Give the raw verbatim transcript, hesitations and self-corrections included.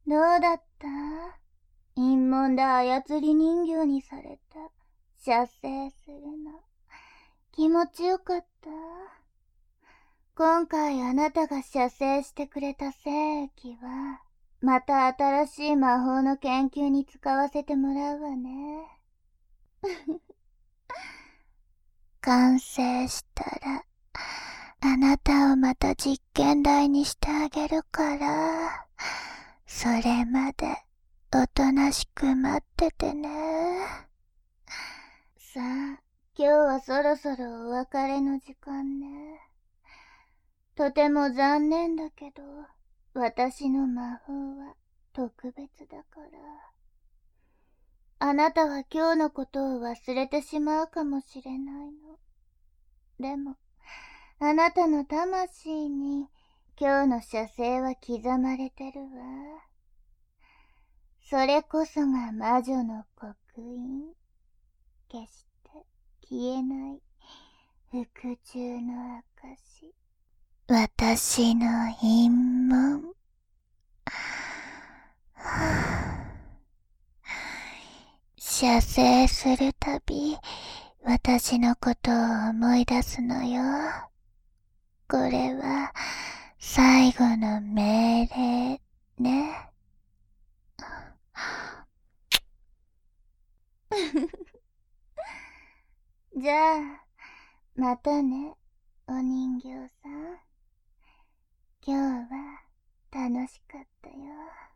どうだった？陰謀で操り人形にされた。射精するの。気持ちよかった？今回あなたが射精してくれた精液は、また新しい魔法の研究に使わせてもらうわね。完成したら、あなたをまた実験台にしてあげるから、それまでおとなしく待っててね。さあ、今日はそろそろお別れの時間ね。とても残念だけど、私の魔法は特別だから。あなたは今日のことを忘れてしまうかもしれないの。でも、あなたの魂に今日の射精は刻まれてるわ。それこそが魔女の刻印。決して消えない服従の証。私の陰謀。射精するたび、私のことを思い出すのよ。これは最後の命令ね。じゃあ、またね、お人形さん。今日は楽しかったよ。